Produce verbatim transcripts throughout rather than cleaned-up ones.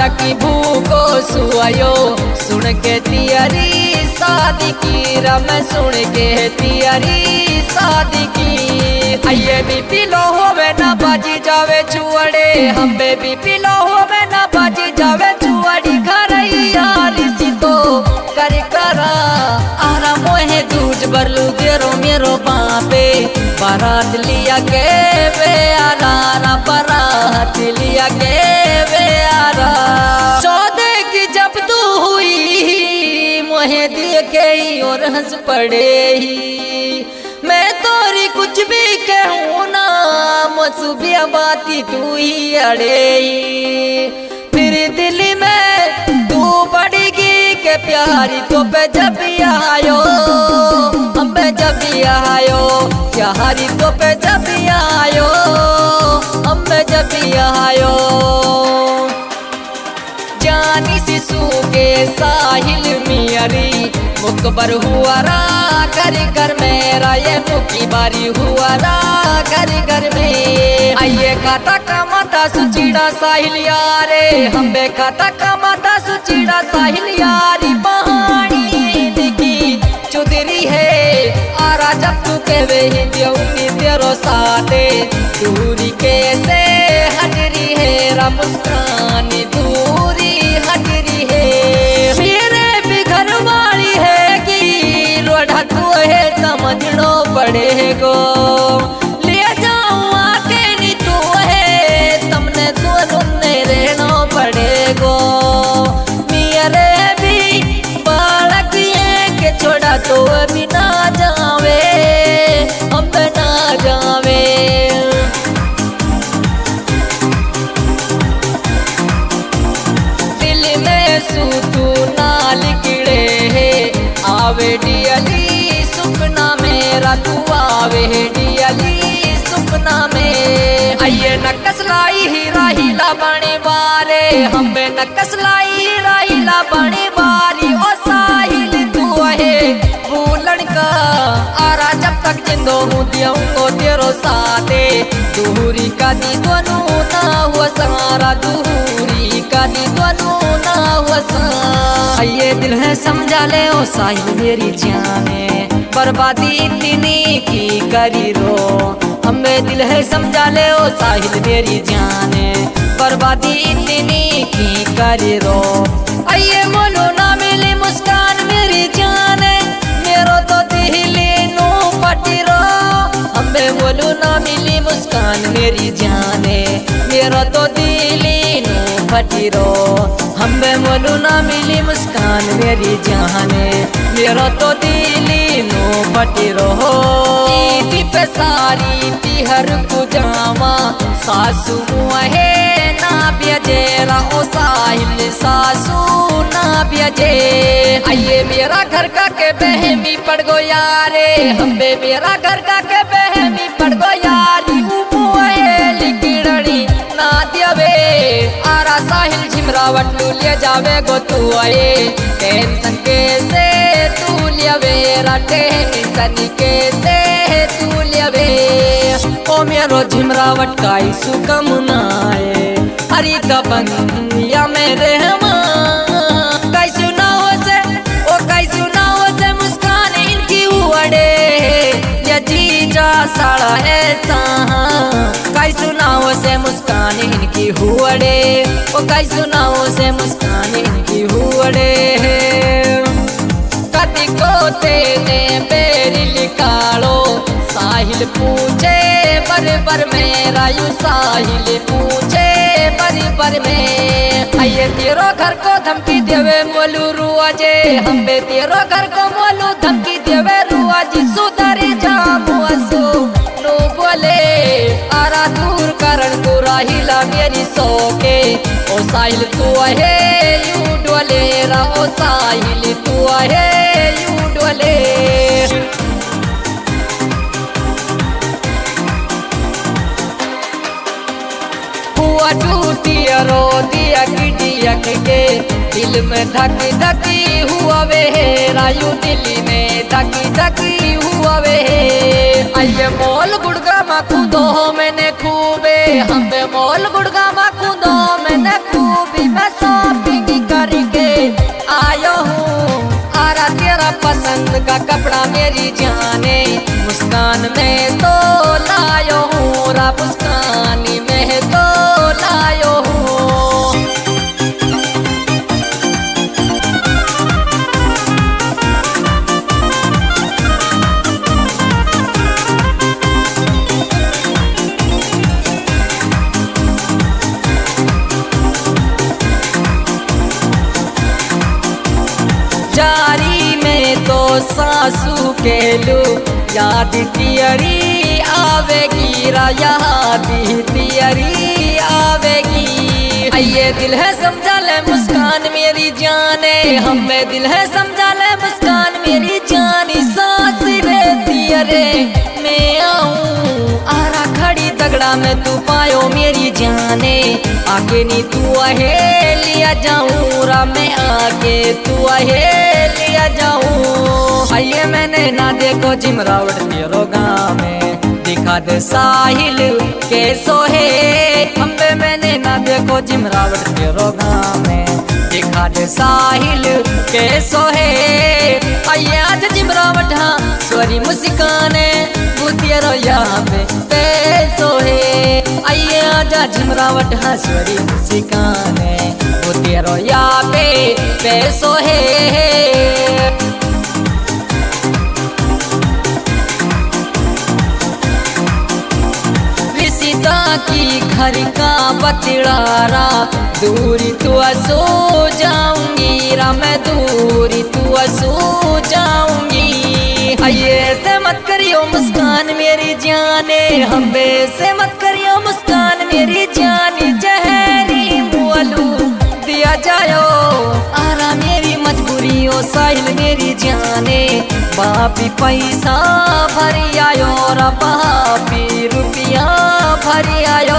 जाकी भूको सुआयो सुन के तियारी शादी की रम सुन के तियारी शादी की। आइए भी पिलो होवे ना बाजी जावे चुअड़े हम भी पिलो होवे ना बाजी जावे चुअड़ी घर यारी सी तो कर करा आरा मोहे दूज बरलू देरो मेरो बापे बारात लिया के वे आरा बारात लिया के वे आरा चौदह की जब तू हुई मोहे देखे ही और हंस पड़े ही मैं तोरी कुछ भी कहूँ ना मसुबिया बाती तू ही अड़े ही फिर दिल में तू बढ़ेगी के प्यारी तो पे जब आयो हम पे जब आयो प्यारी तो पे जब आयो हम पे जब आयो जानी शिशु के साहिल मियारी मुकबर हुआ रा घर घर मेरा ये मुकी बारी हुआ रा घर घर में। आइए खाता कमाता सुचीड़ा साहिल यारे हम बे खाता कमाता सुचीड़ा साहिल यारी पहाड़ी दिखी चुदरी है आरा जब तू कहवे ही देऊंगी तेरो साथे दूरी कैसे हटरी है रा मुस्कानी दूरी हटरी है मेरे भी घर वाली है कि रोड़ा तू है समझनो पड़ेगो ले जाऊँ आके नी तू है तुमने तू तुमने रहना पड़ेगो मेरे भी बालक ये के छोड़ा तो अभी ना जावे हम ना जावे दिल में सूतू नाल गिड़े है आवे डियली सुपना मेरा तू आवे डियली सुपना में। आइए नकस लाई ही राहिला बने बारे हमें नकस लाई ही राहिला बने बारी ओ साहिल तू है भूलन का आरा जब तक जिंदो हूँ दियाऊंगो तेरो साथे दूरी का दी दोनों ना हुआ सारा दूरी का दी दोनों ना हुआ सारा। ये दिल है समझा ले ओ साहिल मेरी जाने बर्बादी इतनी की करी रो हमें दिल है समझा ले ओ साहिल मेरी जाने बर्बादी इतनी की करी रो। आइए बोलो ना मिली मुस्कान मेरी जाने मेरो तो दिल नो पटी रो हमें बोलो ना मिली मुस्कान मेरी जाने मेरो तो दिल नो पटी रो हमें बोलो ना मिली मुस्कान मेरी जाने मेरो तो दिल नो पटी रो पे सारी तिहर कुजामा सासू है ना ब्यजेरा ओ साहिल सासू ना ब्यजे। आइए मेरा घर का के बहमी पड़ गो यारे हम्बे मेरा घर का के बहमी पड़ गो यारी लिखड़ी ना दियावे आरा साहिल झिमरावट लू ले जावे गो तू आए टेंशन कैसे तू लियावे रा टेंशन कैसे तू लियावे ओ मेरो झिमरावट काई सुकम नाए हरी दबंगिया मेरे हमा काई सुनाओ से ओ काई सुनाओ से मुस्कान इनकी उड़े या जीजा साड़ा ऐसा काई सुनाओ से मुस्कान इनकी हुड़े ओ काई सुनाओ से मुस्कान इनकी हुड़े कदी को तेने बेरी लिकालो साहिल पूछे बर बर मेरा यू साहिल पूछे बर बर में। आइए तेरो घर को धमकी देवे मोलू रुआजे हम बे तेरो घर को मोलू धमकी देवे रुआजी सुधरी जामु असो नो बोले आरा दूर करण को राहिला मेरी सोके ओ साहिल तू है यू डोले रा ओ साहिल तू है यू डोले। हुआ टूटी मियरो दिया की दियक के दिल में धक धकी हुआ वे रायू दिल्ली में धकी धकी हुआ वे आइए मोल गुड़गा माखूदो मैंने खूबे हम पे मोल गुड़गा माखूदो मैंने खूबी मैं शॉपिंग करके आयो हूँ आरा तेरा पसंद का कपड़ा मेरी जाने मुस्कान में तो लायो हूँ रा मुस्कानी में तो लायो हूँ। जारी में तो सासू के लू याद तियरी आवेगी रा याद तियरी आवेगी आइए दिल है समझा ले मुस्कान मेरी जाने हमें दिल है समझा ले मुस्कान मेरी जानी सांस रे तियरे मैं आऊं आरा खड़ी तगड़ा में तू पायो मेरी जाने आगे नी तू आहे लिया जाऊं रा मैं आगे तू आहे लिया जाऊं आइए मैंने ना देखो जिमरावट तेरो गाँव में दिखा दे साहिल के सोहे अम्बे मैंने ना देखो जिमरावट तेरो गाँव में दिखा दे साहिल के सोहे आइए आज जिमरावट हाँ स्वरी मुस्काने तेरो यहाँ पे पे सोहे आइए आजा जिमरावट हाँ स्वरी मुस्काने वो तेरो यहाँ पे पे सोहे। की घर का बतलारा दूरी तू सो जाऊंगी रा मैं दूरी तू सो जाऊंगी आइए से मत करियो मुस्कान मेरी जाने हम्बे से मत करियो मुस्कान मेरी जानी जहरी मुअलू दिया जायो आरा मेरी मजबूरी ओ साहिल मेरी जाने बापी पैसा भरी आयो रा बापी रुपया भरी आयो।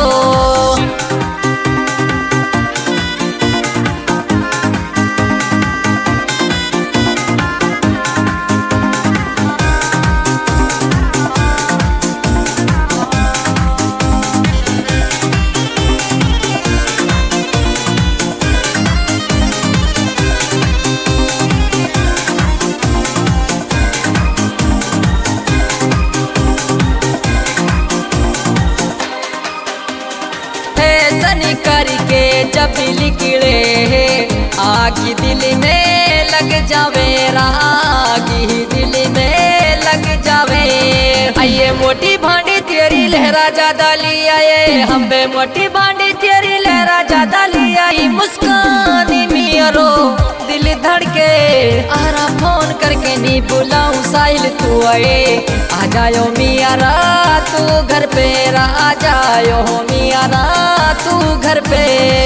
करके जब निकले आगी दिल में लग जावे आगी दिल में लग जावे आइए मोटी भांडी तेरी लहरा ज्यादा ली आए हम बे मोटी भांडी तेरी लहरा ज्यादा ली आई मुस्कानी मियरो दिल धड़के आरा फोन करके नहीं बुलाऊं साहिल तू आए आ जायो मियारा तू घर पे रा आ जायो मियारा तू घर पे।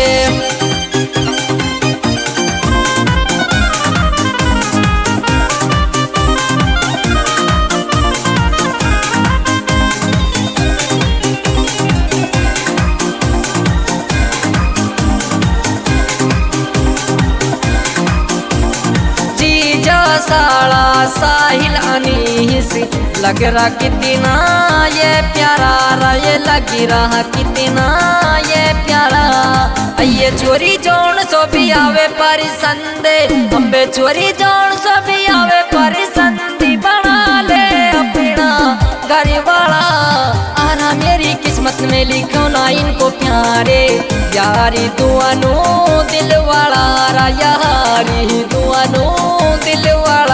साला साहिल अनीस लग रहा कितना ये प्यारा रा ये लग रहा कितना ये प्यारा ये चोरी जोन सो भी आवे पर संदे अम्बे चोरी जोन सो भी आवे पर संदी बना ले अपना घर वाला आना मेरी किस्मत में लिखो ना इनको प्यारे यारी दुआनो दिल वाला रा यारी दुआनो दिल वाला।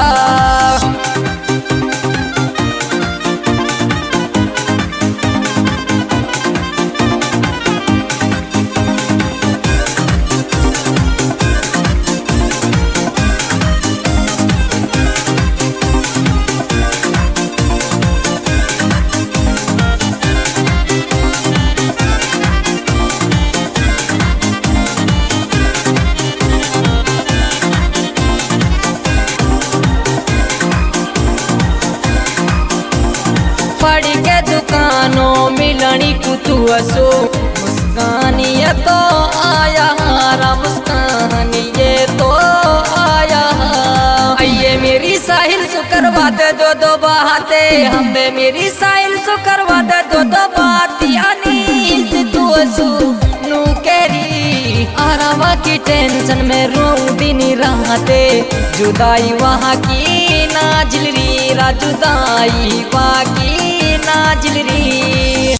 पड़ के दुकानों मिलनी कुतु असो मुस्कानिया तो आय हमें मेरी साइल सो करवा दे दो दो बात यानी से तू सु नू केरी आरामा की टेंशन में रो दिन राते जुदाई वहाँ की ना जिलरी रा जुदाई वहाँ की ना जिलरी।